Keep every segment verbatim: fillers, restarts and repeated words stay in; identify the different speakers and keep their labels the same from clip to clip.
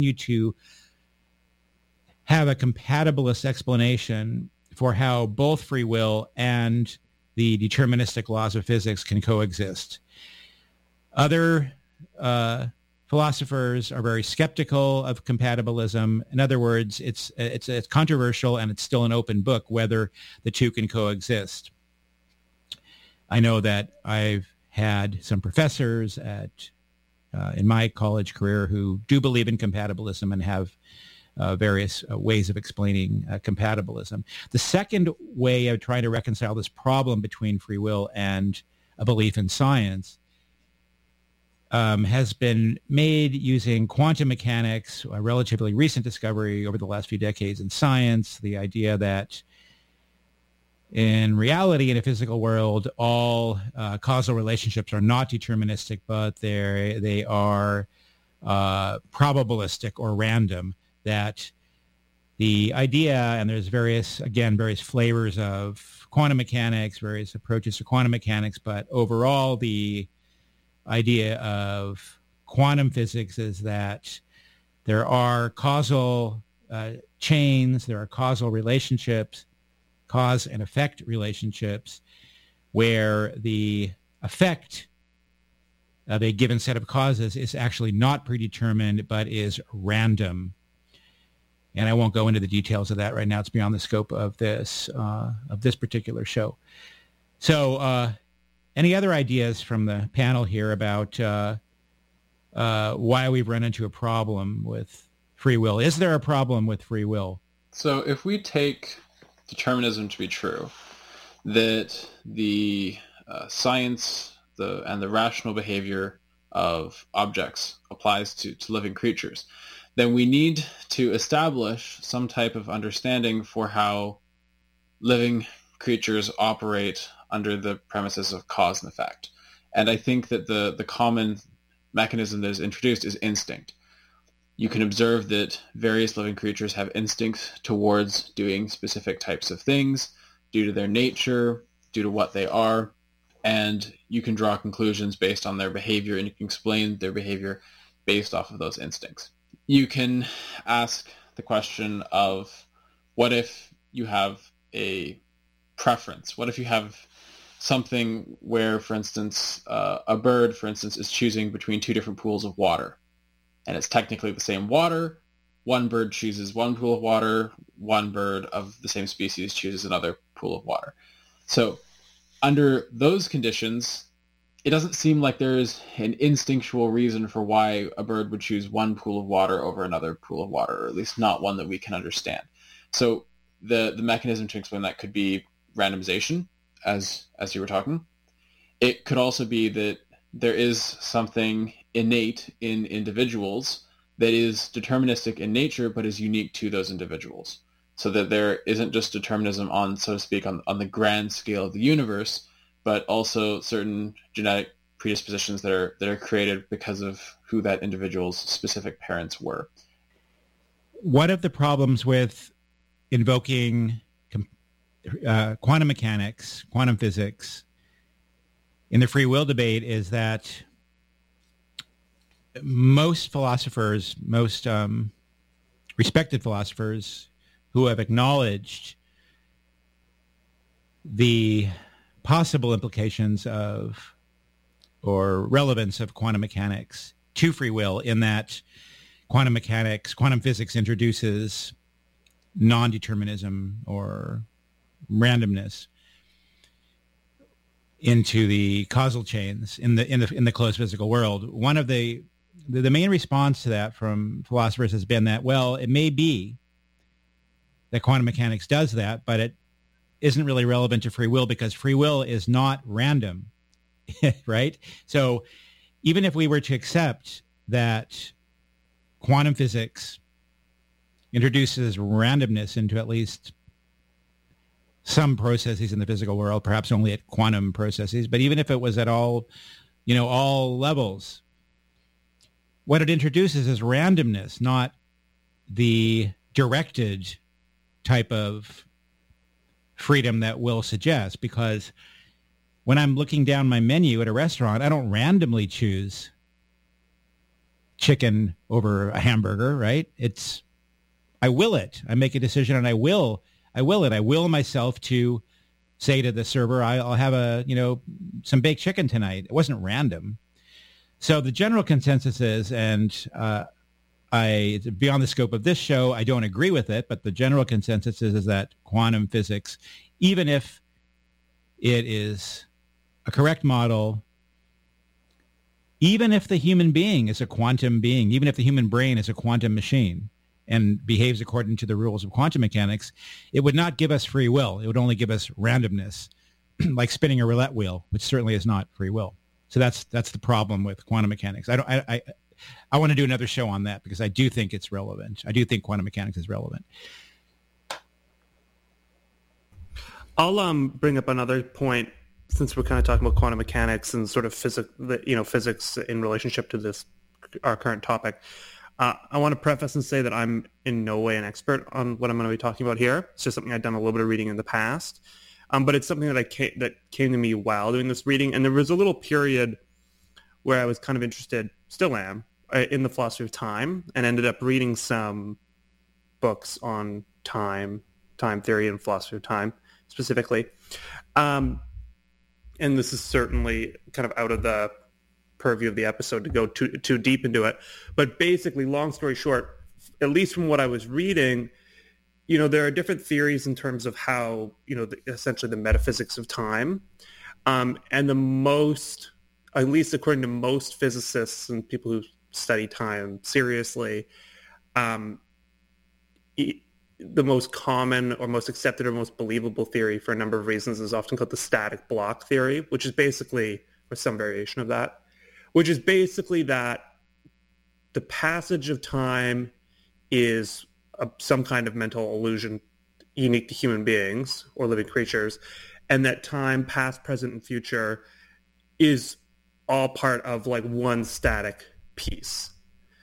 Speaker 1: you to have a compatibilist explanation for how both free will and the deterministic laws of physics can coexist. Other uh, philosophers are very skeptical of compatibilism. In other words, it's, it's, it's controversial, and it's still an open book whether the two can coexist. I know that I've had some professors at uh, in my college career who do believe in compatibilism and have uh, various uh, ways of explaining uh, compatibilism. The second way of trying to reconcile this problem between free will and a belief in science um, has been made using quantum mechanics, a relatively recent discovery over the last few decades in science, the idea that in reality, in a physical world, all uh, causal relationships are not deterministic, but they they are uh, probabilistic or random. That the idea, and there's various, again, various flavors of quantum mechanics, various approaches to quantum mechanics, but overall the idea of quantum physics is that there are causal uh, chains, there are causal relationships, cause and effect relationships, where the effect of a given set of causes is actually not predetermined, but is random. And I won't go into the details of that right now. It's beyond the scope of this uh, of this particular show. So uh, any other ideas from the panel here about uh, uh, why we've run into a problem with free will? Is there a problem with free will?
Speaker 2: So if we take determinism to be true, that the uh, science the and the rational behavior of objects applies to, to living creatures, then we need to establish some type of understanding for how living creatures operate under the premises of cause and effect. And I think that the, the common mechanism that is introduced is instinct. You can observe that various living creatures have instincts towards doing specific types of things due to their nature, due to what they are, and you can draw conclusions based on their behavior, and you can explain their behavior based off of those instincts. You can ask the question of, what if you have a preference? What if you have something where, for instance, uh, a bird, for instance, is choosing between two different pools of water, and it's technically the same water. One bird chooses one pool of water, one bird of the same species chooses another pool of water. So under those conditions, it doesn't seem like there is an instinctual reason for why a bird would choose one pool of water over another pool of water, or at least not one that we can understand. So the, the mechanism to explain that could be randomization, as as you were talking. It could also be that there is something innate in individuals that is deterministic in nature, but is unique to those individuals. So that there isn't just determinism on, so to speak, on, on the grand scale of the universe, but also certain genetic predispositions that are that are created because of who that individual's specific parents were.
Speaker 1: One of the problems with invoking uh, quantum mechanics, quantum physics, in the free will debate is that most philosophers, most um, respected philosophers who have acknowledged the possible implications of or relevance of quantum mechanics to free will, in that quantum mechanics, quantum physics introduces non-determinism or randomness into the causal chains in the in the in the closed physical world. One of the, the the main response to that from philosophers has been that, well, it may be that quantum mechanics does that, but it isn't really relevant to free will because free will is not random, right? So even if we were to accept that quantum physics introduces randomness into at least some processes in the physical world, perhaps only at quantum processes, but even if it was at all, you know, all levels, what it introduces is randomness, not the directed type of freedom that will suggest. Because when I'm looking down my menu at a restaurant, I don't randomly choose chicken over a hamburger, right? It's, I will it. I make a decision and I will, I will it. I will myself to say to the server, I'll have a, you know, some baked chicken tonight. It wasn't random. So the general consensus is, and uh, I, beyond the scope of this show, I don't agree with it, but the general consensus is, is that quantum physics, even if it is a correct model, even if the human being is a quantum being, even if the human brain is a quantum machine and behaves according to the rules of quantum mechanics, it would not give us free will. It would only give us randomness, like spinning a roulette wheel, which certainly is not free will. So that's that's the problem with quantum mechanics. I don't. I I, I want to do another show on that because I do think it's relevant. I do think quantum mechanics is relevant.
Speaker 3: I'll um bring up another point, since we're kind of talking about quantum mechanics and sort of physics, you know, physics in relationship to this, our current topic. Uh, I want to preface and say that I'm in no way an expert on what I'm going to be talking about here. It's just something I've done a little bit of reading in the past, um, but it's something that I came, that came to me while doing this reading. And there was a little period where I was kind of interested, still am, in the philosophy of time, and ended up reading some books on time, time theory, and philosophy of time specifically. Um, and this is certainly kind of out of the purview of the episode to go too too deep into it. But basically, long story short, at least from what I was reading, you know, there are different theories in terms of how, you know, the, essentially the metaphysics of time. Um, and the most, at least according to most physicists and people who study time seriously, um, it, the most common or most accepted or most believable theory for a number of reasons is often called the static block theory, which is basically, or some variation of that, which is basically that the passage of time is a, some kind of mental illusion unique to human beings or living creatures, and that time, past, present, and future, is all part of like one static piece.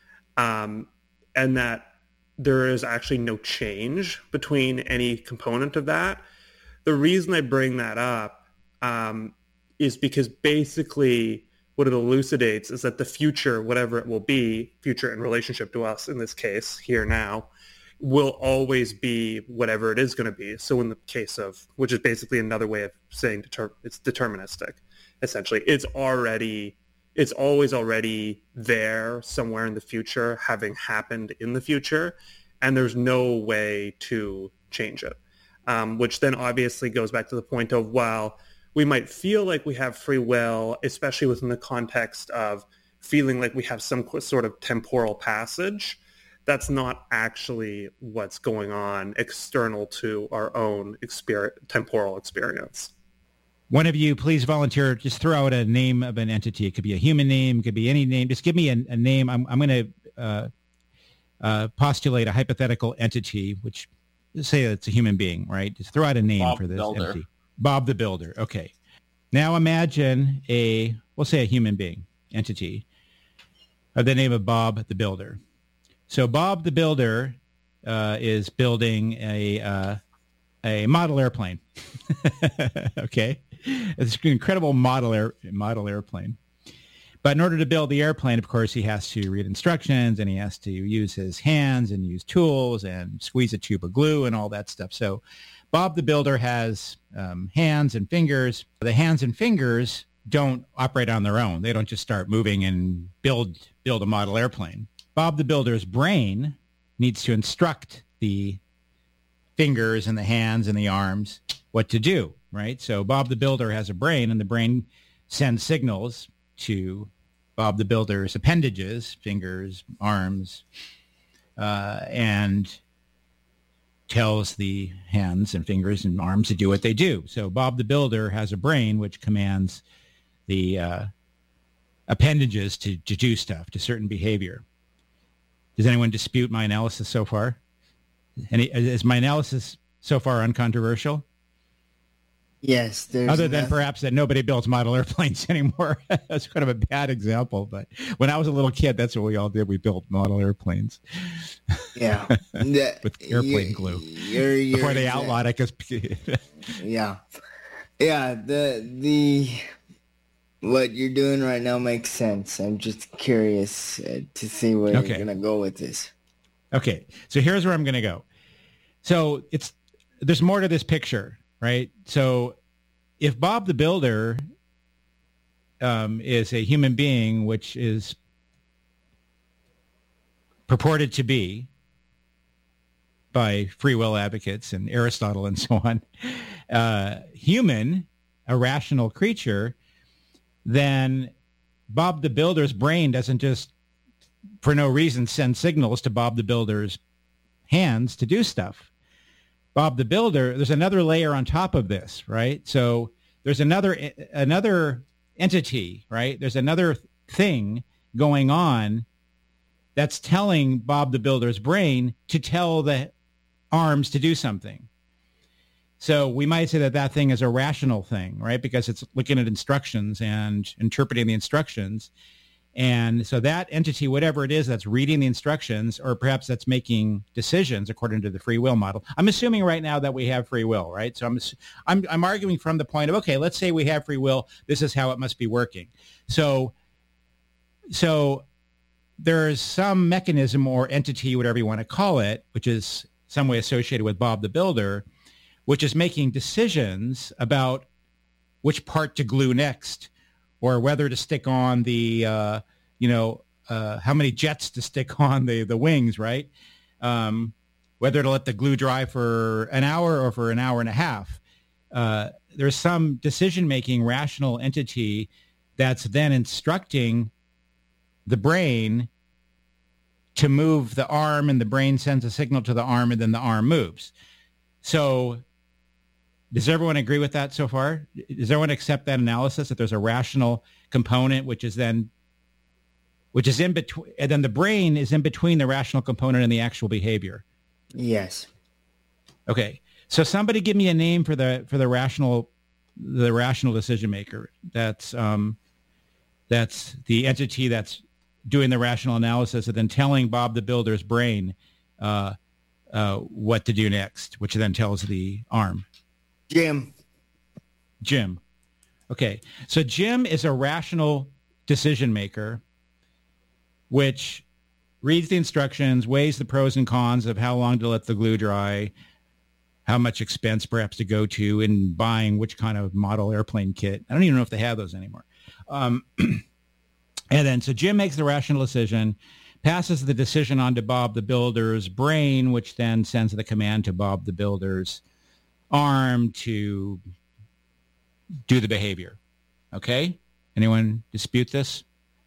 Speaker 3: Um, and that there is actually no change between any component of that. The reason I bring that up um, is because basically what it elucidates is that the future, whatever it will be, future in relationship to us in this case, here now, will always be whatever it is going to be. So in the case of, which is basically another way of saying deter- it's deterministic, essentially. It's already, it's always already there somewhere in the future, having happened in the future, and there's no way to change it. Um, which then obviously goes back to the point of, well, we might feel like we have free will, especially within the context of feeling like we have some sort of temporal passage. That's not actually what's going on external to our own experience, temporal experience.
Speaker 1: One of you, please volunteer. Just throw out a name of an entity. It could be a human name. It could be any name. Just give me a, a name. I'm, I'm going to uh, uh, postulate a hypothetical entity, which say it's a human being, right? Just throw out a name
Speaker 2: Bob
Speaker 1: for this
Speaker 2: Builder.
Speaker 1: entity. Bob the Builder. Okay. Now imagine a, we'll say a human being entity of the name of Bob the Builder. So Bob the Builder uh, is building a uh, a model airplane. Okay, it's an incredible model air, model airplane. But in order to build the airplane, of course, he has to read instructions and he has to use his hands and use tools and squeeze a tube of glue and all that stuff. So Bob the Builder has um, hands and fingers. The hands and fingers don't operate on their own. They don't just start moving and build build a model airplane. Bob the Builder's brain needs to instruct the fingers and the hands and the arms what to do, right? So Bob the Builder has a brain, and the brain sends signals to Bob the Builder's appendages, fingers, arms, uh, and tells the hands and fingers and arms to do what they do. So Bob the Builder has a brain which commands the uh, appendages to, to do stuff, to certain behavior. Does anyone dispute my analysis so far? Any, is my analysis so far uncontroversial?
Speaker 4: Yes. There's
Speaker 1: Other than
Speaker 4: enough.
Speaker 1: perhaps that nobody builds model airplanes anymore. That's kind of a bad example. But when I was a little kid, that's what we all did. We built model airplanes.
Speaker 4: Yeah. The-
Speaker 1: With airplane
Speaker 4: you're-
Speaker 1: glue.
Speaker 4: You're, you're
Speaker 1: Before they
Speaker 4: exact-
Speaker 1: outlawed it. 'Cause
Speaker 4: Yeah. Yeah. The, the, what you're doing right now makes sense. I'm just curious uh, to see where
Speaker 1: Okay.
Speaker 4: you're going to go with this.
Speaker 1: Okay, so here's where I'm going to go. So it's there's more to this picture, right? So if Bob the Builder um, is a human being, which is purported to be by free will advocates and Aristotle and so on, uh, human, a rational creature, then Bob the Builder's brain doesn't just, for no reason, send signals to Bob the Builder's hands to do stuff. Bob the Builder, there's another layer on top of this, right? So there's another another entity, right? There's another thing going on that's telling Bob the Builder's brain to tell the arms to do something. So we might say that that thing is a rational thing, right? Because it's looking at instructions and interpreting the instructions. And so that entity, whatever it is that's reading the instructions, or perhaps that's making decisions according to the free will model. I'm assuming right now that we have free will, right? So I'm, I'm, I'm arguing from the point of, okay, let's say we have free will. This is how it must be working. So, so there's some mechanism or entity, whatever you want to call it, which is some way associated with Bob the Builder, which is making decisions about which part to glue next, or whether to stick on the, uh, you know, uh, how many jets to stick on the, the wings, right? Um, whether to let the glue dry for an hour or for an hour and a half. Uh, there's some decision-making rational entity that's then instructing the brain to move the arm, and the brain sends a signal to the arm, and then the arm moves. So does everyone agree with that so far? Does everyone accept that analysis, that there's a rational component, which is then, which is in between, and then the brain is in between the rational component and the actual behavior?
Speaker 4: Yes.
Speaker 1: Okay. So somebody give me a name for the, for the rational, the rational decision maker. That's, um, that's the entity that's doing the rational analysis and then telling Bob the Builder's brain, uh, uh, what to do next, which then tells the arm.
Speaker 4: Jim.
Speaker 1: Jim. Okay. So Jim is a rational decision maker, which reads the instructions, weighs the pros and cons of how long to let the glue dry, how much expense perhaps to go to in buying which kind of model airplane kit. I don't even know if they have those anymore. Um, and then, so Jim makes the rational decision, passes the decision on to Bob the Builder's brain, which then sends the command to Bob the Builder's arm to do the behavior. Okay? Anyone dispute this?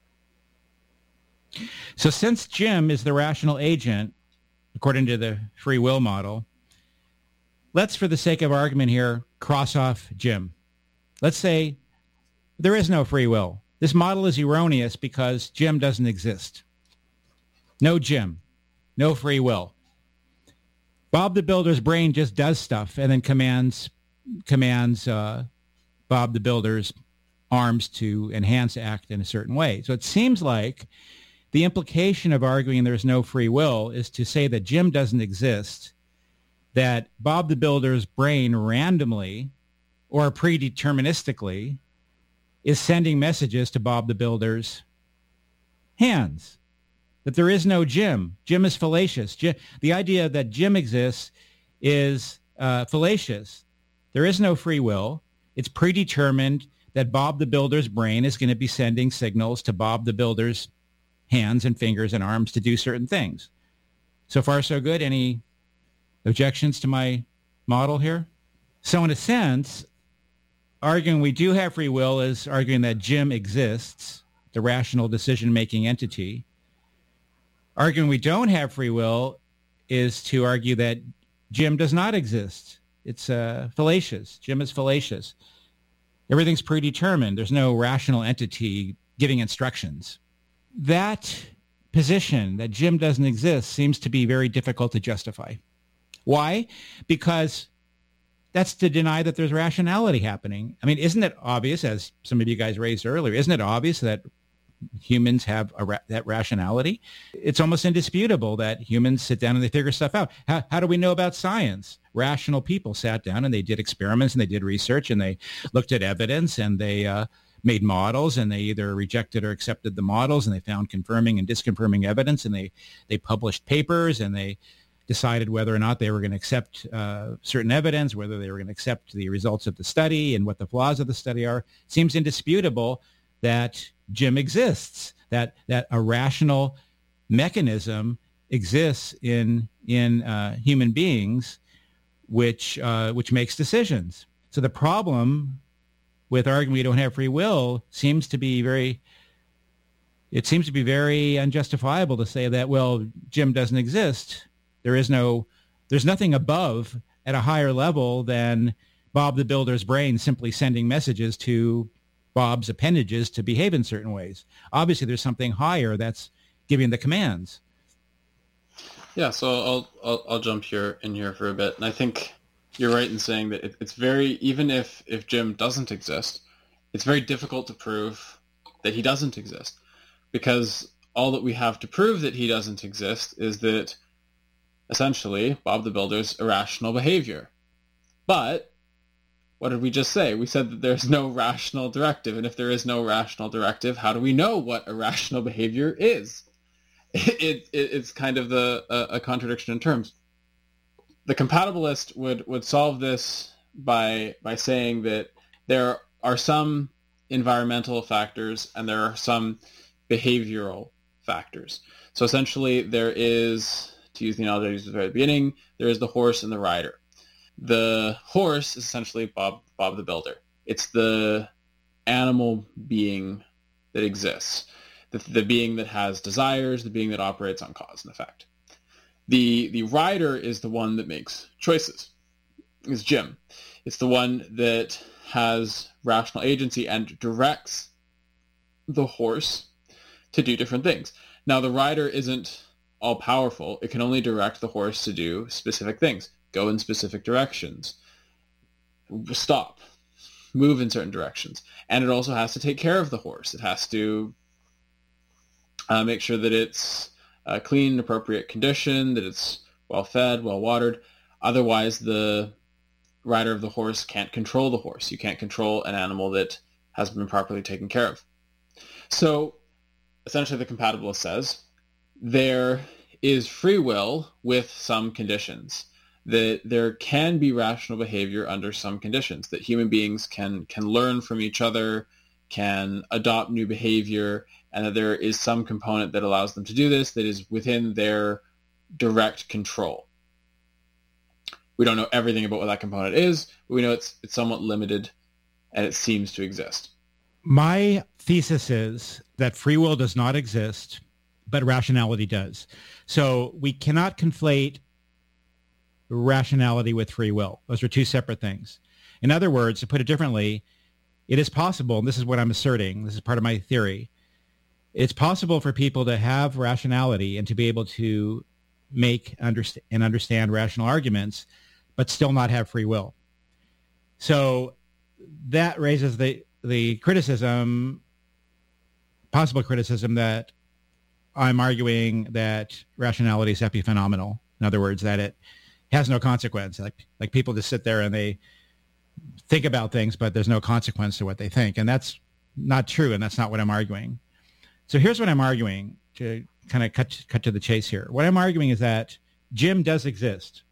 Speaker 1: So since Jim is the rational agent, according to the free will model, let's, for the sake of argument here, cross off Jim. Let's say there is no free will. This model is erroneous because Jim doesn't exist. No Jim. No free will. Bob the Builder's brain just does stuff and then commands commands uh, Bob the Builder's arms to enhance act in a certain way. So it seems like the implication of arguing there's no free will is to say that Jim doesn't exist, that Bob the Builder's brain randomly or predeterministically is sending messages to Bob the Builder's hands. That there is no Jim. Jim is fallacious. Jim, the idea that Jim exists is uh, fallacious. There is no free will. It's predetermined that Bob the Builder's brain is going to be sending signals to Bob the Builder's hands and fingers and arms to do certain things. So far, so good. Any objections to my model here? So in a sense, arguing we do have free will is arguing that Jim exists, the rational decision-making entity. Arguing we don't have free will is to argue that Jim does not exist. It's uh, fallacious. Jim is fallacious. Everything's predetermined. There's no rational entity giving instructions. That position, that Jim doesn't exist, seems to be very difficult to justify. Why? Because that's to deny that there's rationality happening. I mean, isn't it obvious, as some of you guys raised earlier, isn't it obvious that humans have a ra- that rationality? It's almost indisputable that humans sit down and they figure stuff out. How, how do we know about science? Rational people sat down and they did experiments and they did research and they looked at evidence and they uh, made models, and they either rejected or accepted the models, and they found confirming and disconfirming evidence, and they, they published papers, and they decided whether or not they were going to accept uh, certain evidence, whether they were going to accept the results of the study and what the flaws of the study are. It seems indisputable that Jim exists, that that a rational mechanism exists in in uh, human beings, which uh, which makes decisions. So the problem with arguing we don't have free will seems to be very, it seems to be very unjustifiable to say that, well, Jim doesn't exist. There is no, there's nothing above at a higher level than Bob the Builder's brain simply sending messages to Bob's appendages to behave in certain ways. Obviously, there's something higher that's giving the commands.
Speaker 2: Yeah, so I'll, I'll I'll jump here in here for a bit, and I think you're right in saying that it, it's very, even if if Jim doesn't exist, it's very difficult to prove that he doesn't exist, because all that we have to prove that he doesn't exist is that essentially Bob the Builder's irrational behavior. But what did we just say? We said that there's no rational directive, and if there is no rational directive, how do we know what irrational behavior is? It, it, it's kind of the a, a contradiction in terms. The compatibilist would, would solve this by by saying that there are some environmental factors and there are some behavioral factors. So essentially there is, to use the analogy I used at the very beginning, there is the horse and the rider. The horse is essentially Bob Bob the Builder. It's the animal being that exists. The, the being that has desires, the being that operates on cause and effect. The the rider is the one that makes choices. It's Jim. It's the one that has rational agency and directs the horse to do different things. Now, the rider isn't all-powerful. It can only direct the horse to do specific things. Go in specific directions. Stop. Move in certain directions. And it also has to take care of the horse. It has to uh, make sure that it's uh, clean, appropriate condition, that it's well-fed, well-watered. Otherwise, the rider of the horse can't control the horse. You can't control an animal that has been properly taken care of. So, essentially, the compatibilist says there is free will with some conditions, that there can be rational behavior under some conditions, that human beings can, can learn from each other, can adopt new behavior, and that there is some component that allows them to do this that is within their direct control. We don't know everything about what that component is, but we know it's it's somewhat limited, and it seems to exist.
Speaker 1: My thesis is that free will does not exist, but rationality does. So we cannot conflate rationality with free will. Those are two separate things. In other words, to put it differently, it is possible, and this is what I'm asserting, this is part of my theory, it's possible for people to have rationality and to be able to make underst- and understand rational arguments, but still not have free will. So that raises the, the criticism, possible criticism, that I'm arguing that rationality is epiphenomenal. In other words, that it has no consequence. Like like people just sit there and they think about things, but there's no consequence to what they think. And that's not true, and that's not what I'm arguing. So here's what I'm arguing, to kind of cut cut to the chase here. What I'm arguing is that Jim does exist.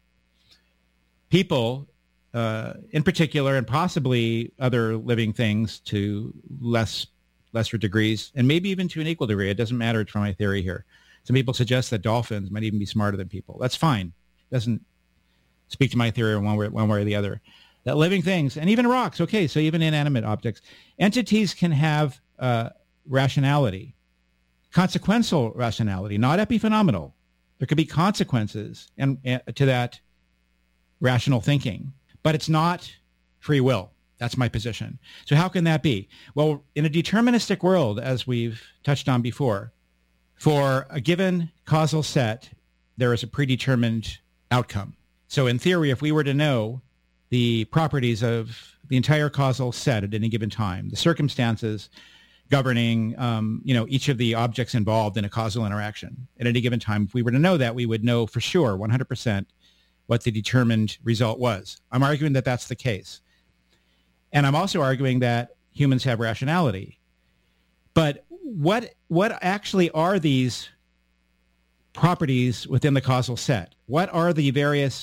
Speaker 1: People, uh, in particular, and possibly other living things to less lesser degrees, and maybe even to an equal degree. It doesn't matter from my theory here. Some people suggest that dolphins might even be smarter than people. That's fine. It doesn't speak to my theory one way, one way or the other. That living things, and even rocks, okay, so even inanimate objects, entities can have uh, rationality, consequential rationality, not epiphenomenal. There could be consequences and, and to that rational thinking, but it's not free will. That's my position. So how can that be? Well, in a deterministic world, as we've touched on before, for a given causal set, there is a predetermined outcome. So in theory, if we were to know the properties of the entire causal set at any given time, the circumstances governing, um, you know, each of the objects involved in a causal interaction at any given time, if we were to know that, we would know for sure, one hundred percent, what the determined result was. I'm arguing that that's the case. And I'm also arguing that humans have rationality. But what what actually are these properties within the causal set? What are the various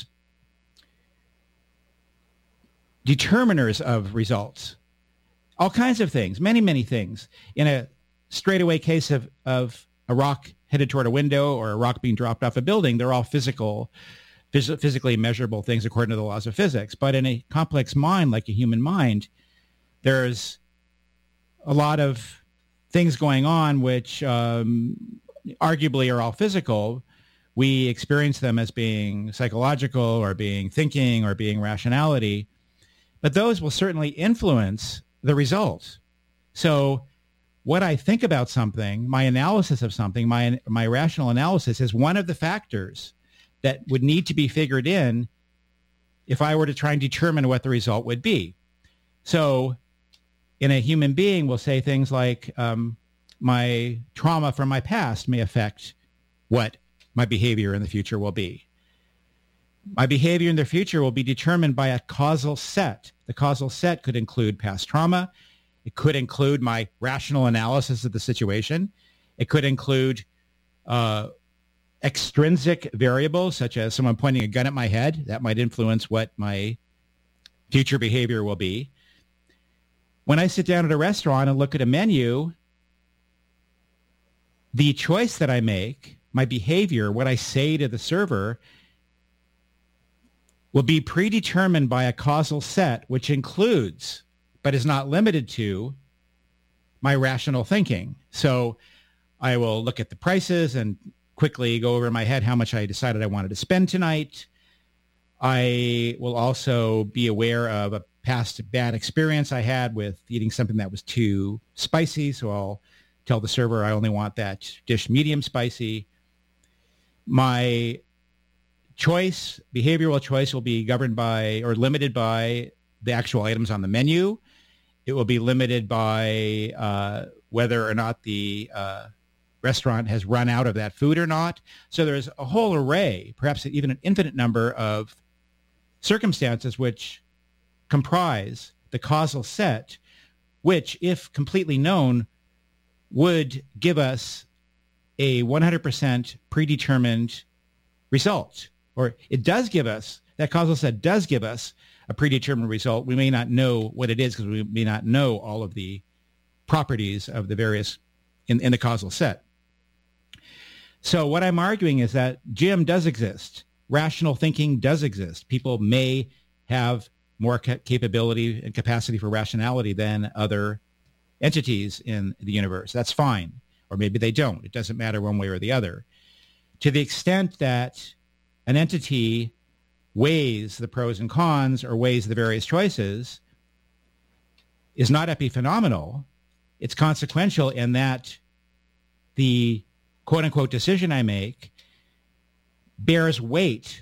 Speaker 1: determiners of results? All kinds of things, many, many things. In a straightaway case of, of a rock headed toward a window or a rock being dropped off a building, they're all physical, phys- physically measurable things according to the laws of physics. But in a complex mind, like a human mind, there's a lot of things going on which um, arguably are all physical. We experience them as being psychological or being thinking or being rationality, but those will certainly influence the result. So what I think about something, my analysis of something, my my rational analysis is one of the factors that would need to be figured in if I were to try and determine what the result would be. So in a human being, we'll say things like, um, my trauma from my past may affect what my behavior in the future will be. My behavior in the future will be determined by a causal set. The causal set could include past trauma. It could include my rational analysis of the situation. It could include uh, extrinsic variables, such as someone pointing a gun at my head. That might influence what my future behavior will be. When I sit down at a restaurant and look at a menu, the choice that I make, my behavior, what I say to the server, will be predetermined by a causal set, which includes, but is not limited to, my rational thinking. So I will look at the prices and quickly go over in my head how much I decided I wanted to spend tonight. I will also be aware of a past bad experience I had with eating something that was too spicy, so I'll tell the server I only want that dish medium spicy. My choice, behavioral choice, will be governed by or limited by the actual items on the menu. It will be limited by uh, whether or not the uh, restaurant has run out of that food or not. So there's a whole array, perhaps even an infinite number of circumstances which comprise the causal set, which, if completely known, would give us a one hundred percent predetermined result. Or it does give us, that causal set does give us a predetermined result. We may not know what it is because we may not know all of the properties of the various in, in the causal set. So what I'm arguing is that Jim does exist. Rational thinking does exist. People may have more ca- capability and capacity for rationality than other entities in the universe. That's fine. Or maybe they don't. It doesn't matter one way or the other. To the extent that an entity weighs the pros and cons or weighs the various choices is not epiphenomenal. It's consequential in that the quote-unquote decision I make bears weight,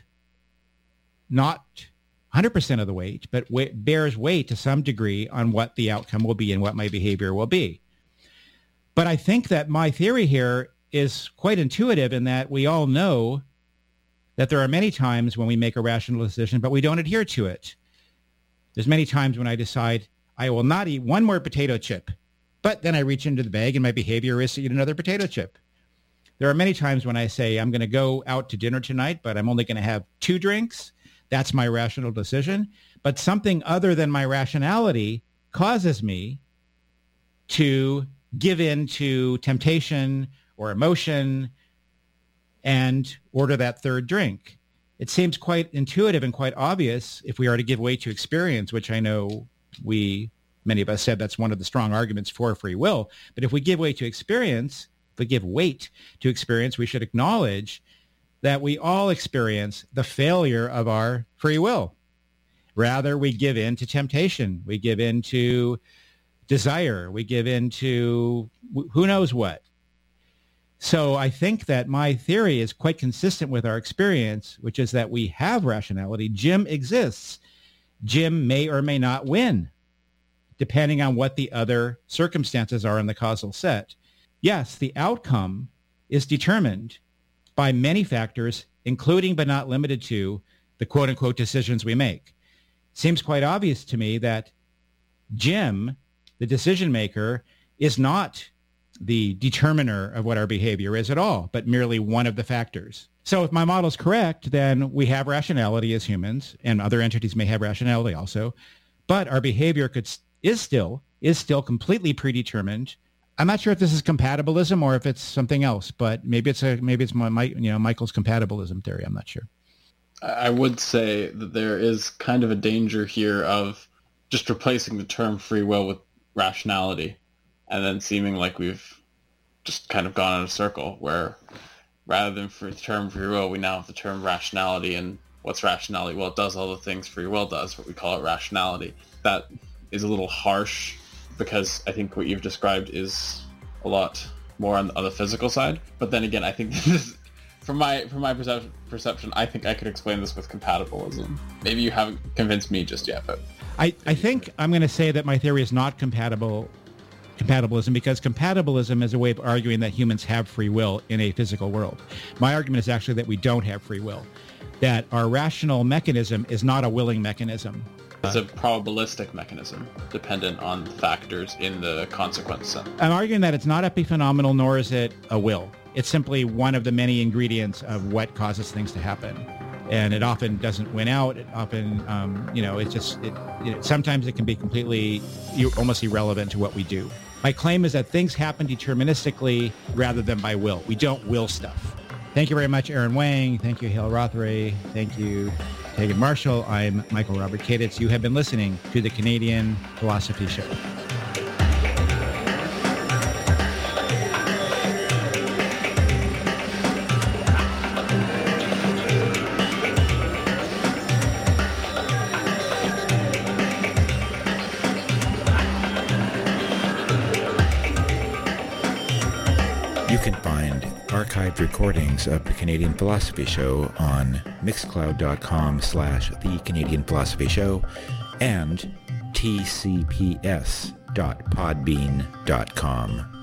Speaker 1: not one hundred percent of the weight, but wa- bears weight to some degree on what the outcome will be and what my behavior will be. But I think that my theory here is quite intuitive in that we all know that there are many times when we make a rational decision, but we don't adhere to it. There's many times when I decide I will not eat one more potato chip, but then I reach into the bag and my behavior is to eat another potato chip. There are many times when I say I'm going to go out to dinner tonight, but I'm only going to have two drinks. That's my rational decision. But something other than my rationality causes me to give in to temptation or emotion and order that third drink. It seems quite intuitive and quite obvious if we are to give way to experience, which I know we, many of us said that's one of the strong arguments for free will. But if we give way to experience, if we give weight to experience, we should acknowledge that we all experience the failure of our free will. Rather, we give in to temptation. We give in to desire. We give in to who knows what. So I think that my theory is quite consistent with our experience, which is that we have rationality. Jim exists. Jim may or may not win, depending on what the other circumstances are in the causal set. Yes, the outcome is determined by many factors, including but not limited to the quote-unquote decisions we make. Seems quite obvious to me that Jim, the the decision maker is not the determiner of what our behavior is at all, but merely one of the factors. So if my model is correct, then we have rationality as humans, and other entities may have rationality also, but our behavior could is still is still completely predetermined. I'm not sure if this is compatibilism or if it's something else, but maybe it's a maybe it's my, my you know Michael's compatibilism theory. I'm not sure.
Speaker 2: I would say that there is kind of a danger here of just replacing the term free will with rationality, and then seeming like we've just kind of gone in a circle where rather than for the term free will, we now have the term rationality. And what's rationality? Well, it does all the things free will does, but we call it rationality. That is a little harsh because I think what you've described is a lot more on, on the physical side. But then again, I think this is, from my from my perception, perception, I think I could explain this with compatibilism. Maybe you haven't convinced me just yet, but
Speaker 1: I, I think I'm going to say that my theory is not compatible. Compatibilism, because compatibilism is a way of arguing that humans have free will in a physical world. My argument is actually that we don't have free will, that our rational mechanism is not a willing mechanism.
Speaker 2: It's a probabilistic mechanism dependent on factors in the consequence set.
Speaker 1: I'm arguing that it's not epiphenomenal, nor is it a will. It's simply one of the many ingredients of what causes things to happen. And it often doesn't win out. It often, um, you know, it's just, it, it, sometimes it can be completely, almost irrelevant to what we do. My claim is that things happen deterministically rather than by will. We don't will stuff. Thank you very much, Aaron Wang. Thank you, Hale Rotheray. Thank you, Tegan Marshall. I'm Michael Robert Kaditz. You have been listening to the Canadian Philosophy Show.
Speaker 5: Archived recordings of the Canadian Philosophy Show on mixcloud.com slash the Canadian Philosophy Show and tcps dot podbean dot com.